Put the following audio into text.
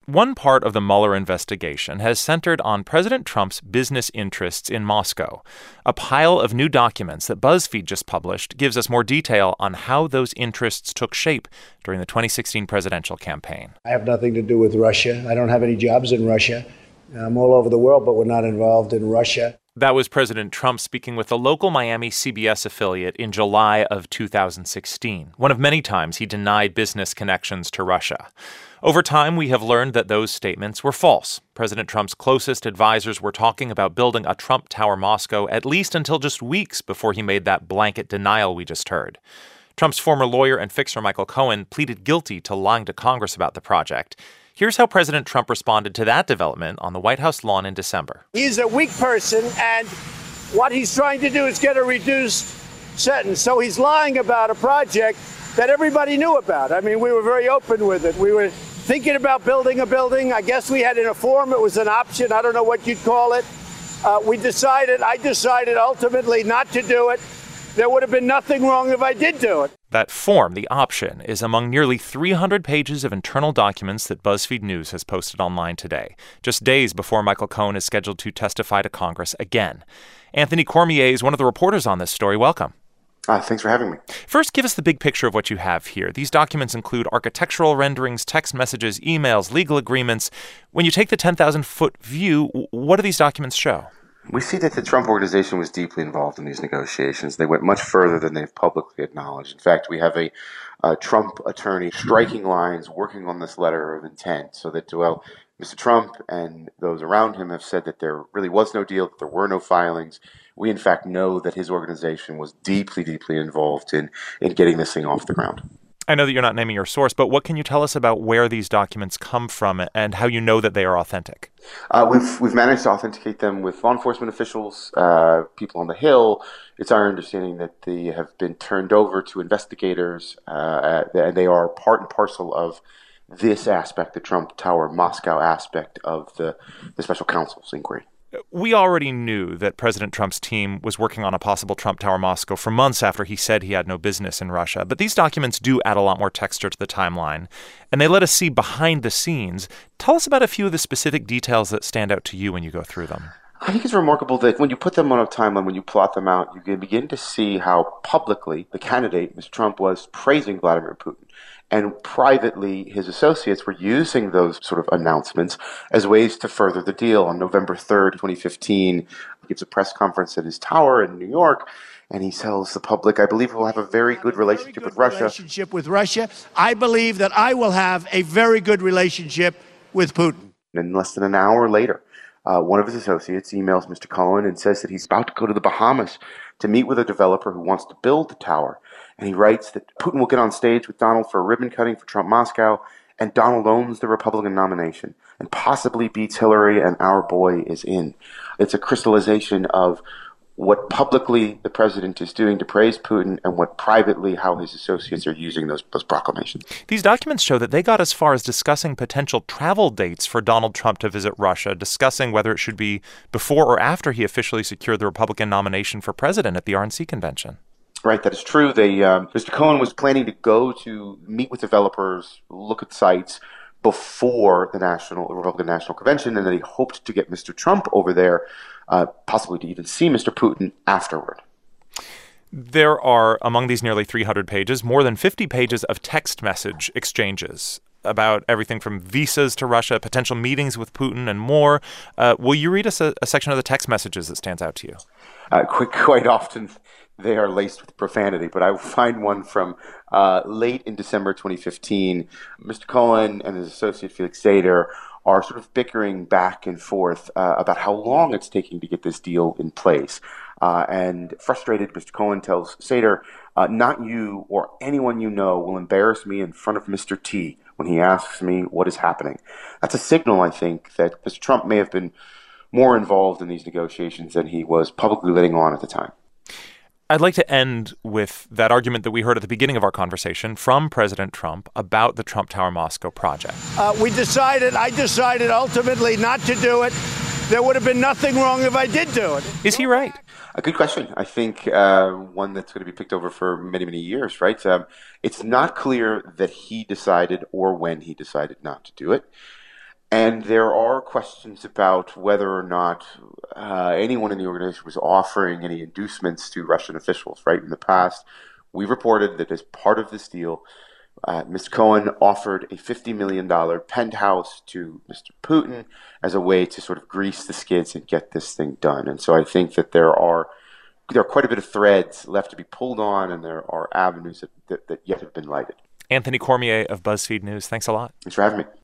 One part of the Mueller investigation has centered on President Trump's business interests in Moscow. A pile of new documents that BuzzFeed just published gives us more detail on how those interests took shape during the 2016 presidential campaign. I have nothing to do with Russia. I don't have any jobs in Russia. I'm all over the world, but we're not involved in Russia. That was President Trump speaking with the local Miami CBS affiliate in July of 2016, one of many times he denied business connections to Russia. Over time, we have learned that those statements were false. President Trump's closest advisors were talking about building a Trump Tower Moscow at least until just weeks before he made that blanket denial we just heard. Trump's former lawyer and fixer Michael Cohen pleaded guilty to lying to Congress about the project. Here's how President Trump responded to that development on the White House lawn in December. He's a weak person, and what he's trying to do is get a reduced sentence. So he's lying about a project that everybody knew about. I mean, we were very open with it. We were thinking about building a building. I guess we had in a form, it was an option. I don't know what you'd call it. I decided ultimately not to do it. There would have been nothing wrong if I did do it. That form, the option, is among nearly 300 pages of internal documents that BuzzFeed News has posted online today, just days before Michael Cohen is scheduled to testify to Congress again. Anthony Cormier is one of the reporters on this story. Welcome. Thanks for having me. First, give us the big picture of what you have here. These documents include architectural renderings, text messages, emails, legal agreements. When you take the 10,000-foot view, what do these documents show? We see that the Trump organization was deeply involved in these negotiations. They went much further than they've publicly acknowledged. In fact, we have a Trump attorney striking lines, working on this letter of intent so that, well, Mr. Trump and those around him have said that there really was no deal, that there were no filings. We, in fact, know that his organization was deeply, deeply involved in getting this thing off the ground. I know that you're not naming your source, but what can you tell us about where these documents come from and how you know that they are authentic? We've managed to authenticate them with law enforcement officials, people on the Hill. It's our understanding that they have been turned over to investigators, and they are part and parcel of this aspect, the Trump Tower Moscow aspect of the special counsel's inquiry. We already knew that President Trump's team was working on a possible Trump Tower Moscow for months after he said he had no business in Russia. But these documents do add a lot more texture to the timeline, and they let us see behind the scenes. Tell us about a few of the specific details that stand out to you when you go through them. I think it's remarkable that when you put them on a timeline, when you plot them out, you can begin to see how publicly the candidate, Mr. Trump, was praising Vladimir Putin. And privately, his associates were using those sort of announcements as ways to further the deal. On November 3rd, 2015, he gives a press conference at his tower in New York, and he tells the public, I believe we'll have a very good relationship with Russia. I believe that I will have a very good relationship with Putin. And less than an hour later, one of his associates emails Mr. Cohen and says that he's about to go to the Bahamas to meet with a developer who wants to build the tower. And he writes that Putin will get on stage with Donald for a ribbon cutting for Trump Moscow, and Donald owns the Republican nomination and possibly beats Hillary, and our boy is in. It's a crystallization of what publicly the president is doing to praise Putin and what privately how his associates are using those proclamations. These documents show that they got as far as discussing potential travel dates for Donald Trump to visit Russia, discussing whether it should be before or after he officially secured the Republican nomination for president at the RNC convention. Right, that is true. Mr. Cohen was planning to go to meet with developers, look at sites before the Republican National Convention, and then he hoped to get Mr. Trump over there, possibly to even see Mr. Putin afterward. There are, among these nearly 300 pages, more than 50 pages of text message exchanges about everything from visas to Russia, potential meetings with Putin, and more. Will you read us a section of the text messages that stands out to you? Quite often they are laced with profanity, but I will find one from late in December 2015. Mr. Cohen and his associate Felix Sater are sort of bickering back and forth about how long it's taking to get this deal in place. And frustrated, Mr. Cohen tells Sater, not you or anyone you know will embarrass me in front of Mr. T when he asks me what is happening. That's a signal, I think, that Mr. Trump may have been more involved in these negotiations than he was publicly letting on at the time. I'd like to end with that argument that we heard at the beginning of our conversation from President Trump about the Trump Tower Moscow project. I decided ultimately not to do it. There would have been nothing wrong if I did do it. Is he right? A good question. I think one that's going to be picked over for many, many years, right? It's not clear that he decided or when he decided not to do it. And there are questions about whether or not anyone in the organization was offering any inducements to Russian officials, right? In the past, we reported that as part of this deal, Mr. Cohen offered a $50 million penthouse to Mr. Putin as a way to sort of grease the skids and get this thing done. And so I think that there are quite a bit of threads left to be pulled on, and there are avenues that yet have been lighted. Anthony Cormier of BuzzFeed News, thanks a lot. Thanks for having me.